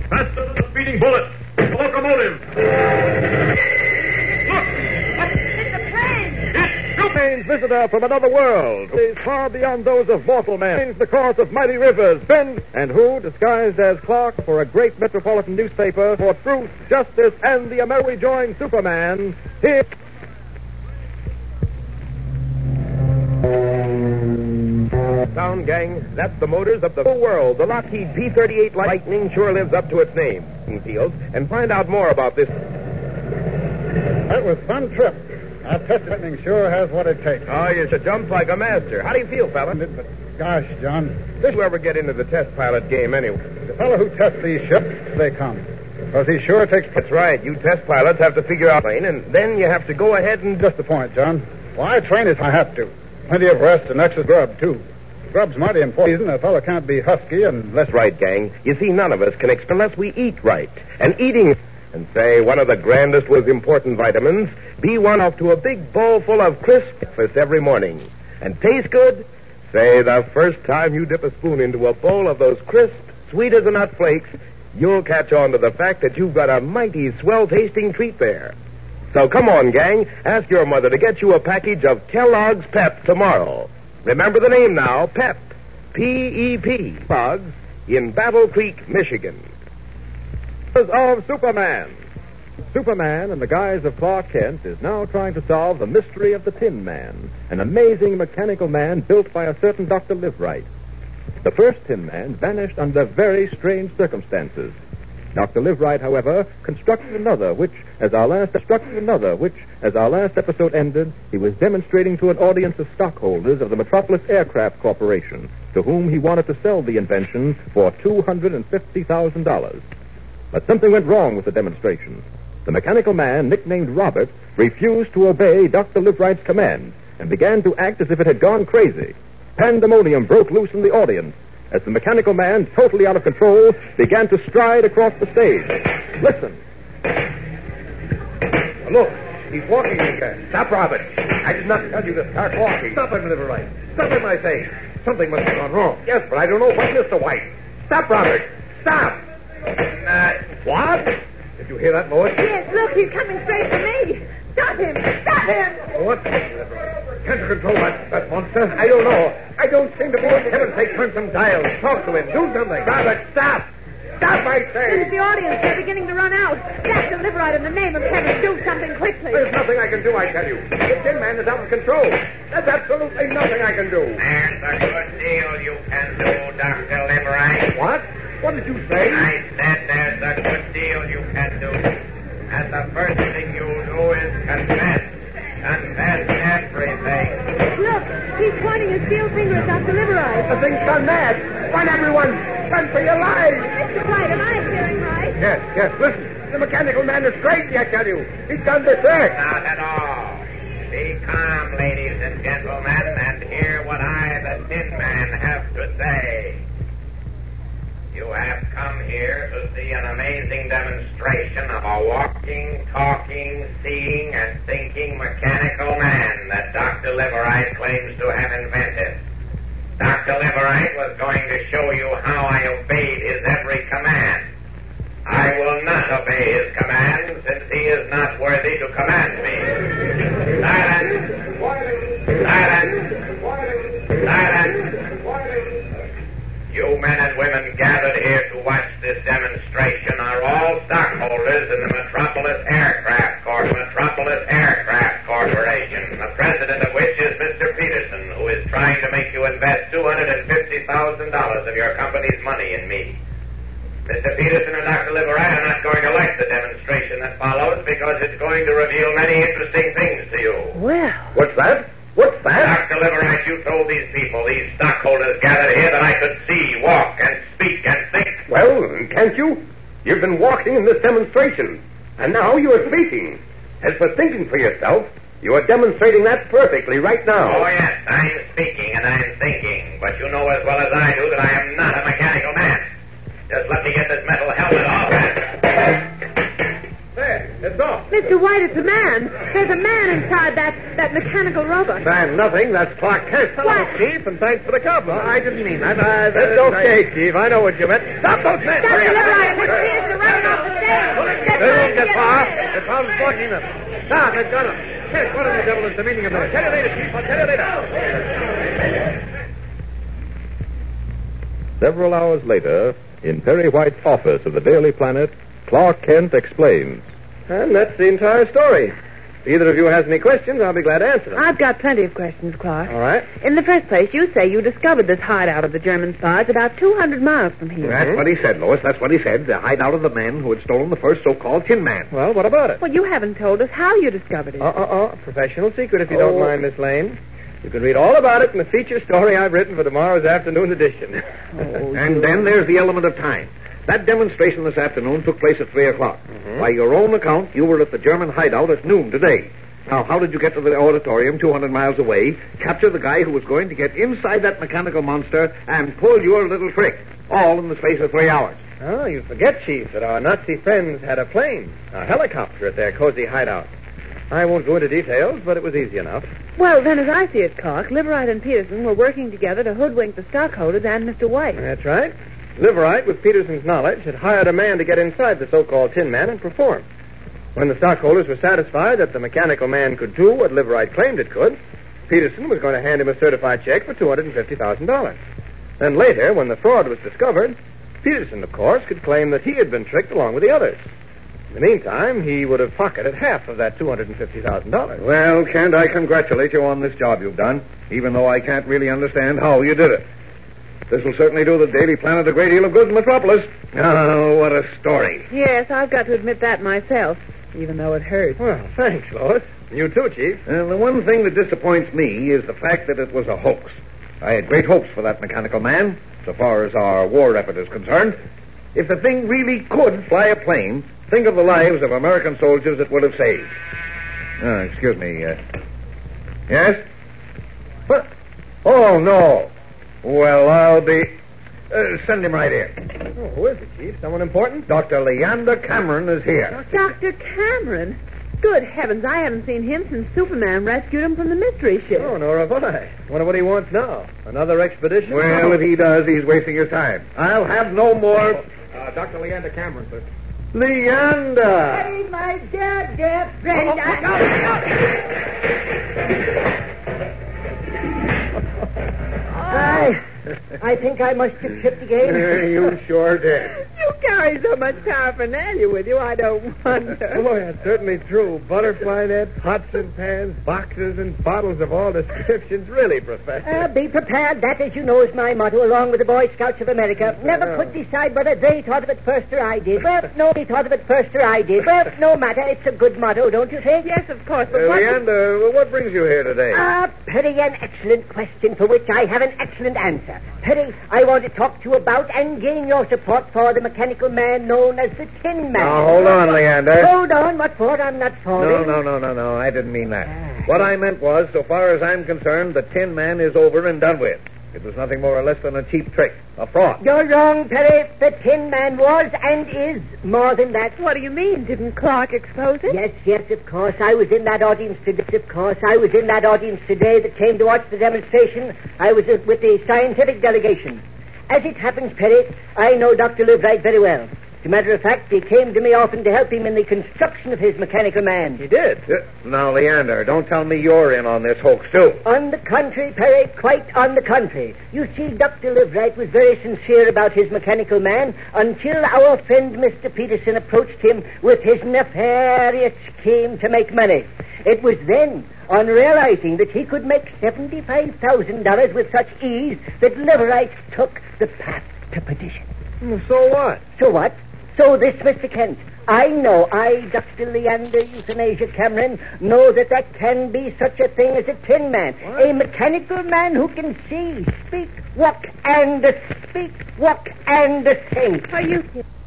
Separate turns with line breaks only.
Faster than a speeding bullet. The locomotive. Look! Up!
It's a plane!
It's
Strange visitor from another world, who is far beyond those of mortal man, change the course of mighty rivers, bend, and who, disguised as clerk for a great metropolitan newspaper for truth, justice, and the American join Superman, here.
Sound, gang, that's the motors of the whole world. The Lockheed P-38 Lightning sure lives up to its name. Fields, and find out more about this.
That was a fun trip. Our test lightning sure has what it takes.
Oh, you should jump like a master. How do you feel, fella?
But gosh, John,
Did you ever get into the test pilot game anyway?
the fellow who tests these ships, they come. Because he sure takes...
That's right. You test pilots have to figure out plane, and then you have to go ahead and...
Just the point, John. Well, I train if I have to. Plenty of rest and extra grub, too. Grub's mighty important. A fellow can't be husky unless...
That's right, gang. You see, none of us can unless we eat right. And eating... And say, one of the grandest with important vitamins, B1 off to a big bowl full of crisp breakfast every morning. And taste good? Say, the first time you dip a spoon into a bowl of those crisp, sweet as a nut flakes, you'll catch on to the fact that you've got a mighty swell-tasting treat there. So come on, gang. Ask your mother to get you a package of Kellogg's Pep tomorrow. Remember the name now, Pep. P-E-P. Kellogg's in Battle Creek, Michigan.
Of Superman. Superman, in the guise of Clark Kent, is now trying to solve the mystery of the Tin Man, an amazing mechanical man built by a certain Dr. Liveright. The first Tin Man vanished under very strange circumstances. Dr. Liveright, however, constructed another, which, as our last episode ended, he was demonstrating to an audience of stockholders of the Metropolis Aircraft Corporation, to whom he wanted to sell the invention for $250,000. But something went wrong with the demonstration. The mechanical man, nicknamed Robert, refused to obey Dr. Liveright's command and began to act as if it had gone crazy. Pandemonium broke loose in the audience as the mechanical man, totally out of control, began to stride across the stage. Listen.
Look, he's walking again. Stop, Robert. I did not tell you to start walking. Stop him, Liveright. Stop him, I say. Something must have gone wrong. Yes, but I don't know what, Mr. White. Stop, Robert. Stop. What? Did you hear that noise?
Yes, look, he's coming straight for me. Stop him! Stop him!
What? Can't you control that monster? I don't know. I don't seem to be able to get him. Say, turn some dials. Talk to him. Do something. Robert, stop. Stop, I say.
Look at the audience. They're beginning to run out. Dr. Liveright, in the name of heaven, do something quickly.
There's nothing I can do, I tell you. The Tin Man is out of control. There's absolutely nothing I can do.
There's a good deal you can do, Dr. Liveright.
What? What did you say?
I said there's a good deal you can do. And the first thing you'll do is confess. Confess everything.
Look, he's pointing his steel finger at Dr. Liveright.
The thing's gone mad. Run, everyone. Run for your lives.
Mr. White, am I hearing right?
Yes. Listen. The mechanical man is crazy, I tell you. He's gone berserk.
Not at all. Be calm, ladies and gentlemen, and hear what I, the Tin Man, have to say. You have come here to see an amazing demonstration of a walking, talking, seeing, and thinking mechanical man that Dr. Liveright claims to have invented. Dr. Liveright was going to show you how I obeyed his every command. I will not obey his command, since he is not worthy to command me. Silence! Silence! Silence! You men and women gathered here to watch this demonstration are all stockholders in the Metropolis Aircraft Corporation, the president of which is Mr. Peterson, who is trying to make you invest $250,000 of your company's money in me. Mr. Peterson and Dr. Liveright are not going to like the demonstration that follows because it's going to reveal many interesting things to you.
Well.
What's that? What's that?
Dr. Liveright, you told these people, these stockholders gathered here, that I could see, walk, and speak, and think.
Well, can't you? You've been walking in this demonstration, and now you are speaking. As for thinking for yourself, you are demonstrating that perfectly right now.
Oh, yes, I'm speaking and I'm thinking, but you know as well as I do that I am not a mechanical man. Just let me get this metal helmet off and...
There, it's off.
Mr. White, it's a man. There's a man inside that mechanical robot.
Man, nothing. That's Clark Kent.
What?
Chief, and thanks for the compliment. I didn't mean that. That's okay, Chief. I know what you meant. Stop those men.
Dr. Liveright, Mr. Peterson,
The town's blocking them. Now, they've got him. Yes, what in the devil is the meaning of this? I'll tell you later, Chief. I'll tell you later.
Several hours later, in Perry White's office of the Daily Planet, Clark Kent explains.
And that's the entire story. If either of you has any questions, I'll be glad to answer them.
I've got plenty of questions, Clark.
All right.
In the first place, you say you discovered this hideout of the German spies about 200 miles from here.
That's what he said, Lois. That's what he said. The hideout of the man who had stolen the first so-called Tin Man.
Well, what about it?
Well, you haven't told us how you discovered it.
Professional secret, if you don't mind, Miss Lane. You can read all about it in the feature story I've written for tomorrow's afternoon edition.
And then there's the element of time. That demonstration this afternoon took place at 3 o'clock.
Mm-hmm.
By your own account, you were at the German hideout at noon today. Now, how did you get to the auditorium 200 miles away, capture the guy who was going to get inside that mechanical monster, and pull your little trick, all in the space of 3 hours?
Oh, you forget, Chief, that our Nazi friends had a plane, a helicopter at their cozy hideout. I won't go into details, but it was easy enough.
Well, then, as I see it, Clark, Liverite and Peterson were working together to hoodwink the stockholders and Mr. White.
That's right. Liverite, with Peterson's knowledge, had hired a man to get inside the so-called Tin Man and perform. When the stockholders were satisfied that the mechanical man could do what Liverite claimed it could, Peterson was going to hand him a certified check for $250,000. Then later, when the fraud was discovered, Peterson, of course, could claim that he had been tricked along with the others. In the meantime, he would have pocketed half of that $250,000.
Well, Kent, I congratulate you on this job you've done, even though I can't really understand how you did it. This will certainly do the Daily Planet a great deal of good in Metropolis. Oh, what a story.
Yes, I've got to admit that myself, even though it hurts.
Well, thanks, Lois. You too, Chief.
The one thing that disappoints me is the fact that it was a hoax. I had great hopes for that mechanical man, so far as our war effort is concerned. If the thing really could fly a plane, think of the lives of American soldiers it would have saved. Excuse me. Yes? What? Oh, no. Well, I'll be... send him right here.
Oh, who is it, Chief? Someone important?
Dr. Leander Cameron is here.
Dr. Cameron? Good heavens, I haven't seen him since Superman rescued him from the mystery ship.
Oh, nor have I. Wonder what he wants now. Another expedition?
Well, if he does, he's wasting his time. I'll have no more...
Dr. Leander Cameron, sir.
Leander!
Hey, my dear friend,
I think I must have tripped again.
You sure did.
You carry so much paraphernalia with you, I don't wonder.
Boy, that's certainly true. Butterfly nets, pots and pans, boxes and bottles of all descriptions. Really, Professor.
Be prepared. That, as you know, is my motto, along with the Boy Scouts of America. Never could decide whether they thought of it first or I did. Well, no, they thought of it first or I did. Well, no matter. It's a good motto, don't you think?
Yes, of course, but
Leander, what brings you here today?
Perry, an excellent question for which I have an excellent answer. Perry, I want to talk to you about and gain your support for the mechanical man known as the Tin Man.
Now, hold on, Leander.
Hold on, what for? I'm not falling.
No, I didn't mean that. What I meant was, so far as I'm concerned, the Tin Man is over and done with. It was nothing more or less than a cheap trick, a fraud.
You're wrong, Perry. The Tin Man was and is more than that.
What do you mean? Didn't Clark expose it?
Yes, of course. I was in that audience today. That came to watch the demonstration. I was with the scientific delegation. As it happens, Perry, I know Dr. Liverite very well. As a matter of fact, he came to me often to help him in the construction of his mechanical man.
He did?
Now, Leander, don't tell me you're in on this hoax, too.
On the contrary, Perry, quite on the contrary. You see, Dr. Liverite was very sincere about his mechanical man until our friend Mr. Peterson approached him with his nefarious scheme to make money. It was then, on realizing that he could make $75,000 with such ease, that Liverite took the path to perdition.
So what?
So what? So this, Mr. Kent, I, Dr. Leander Euthanasia Cameron, know that there can be such a thing as a Tin Man. What? A mechanical man who can see, speak, walk, and think.
Are you...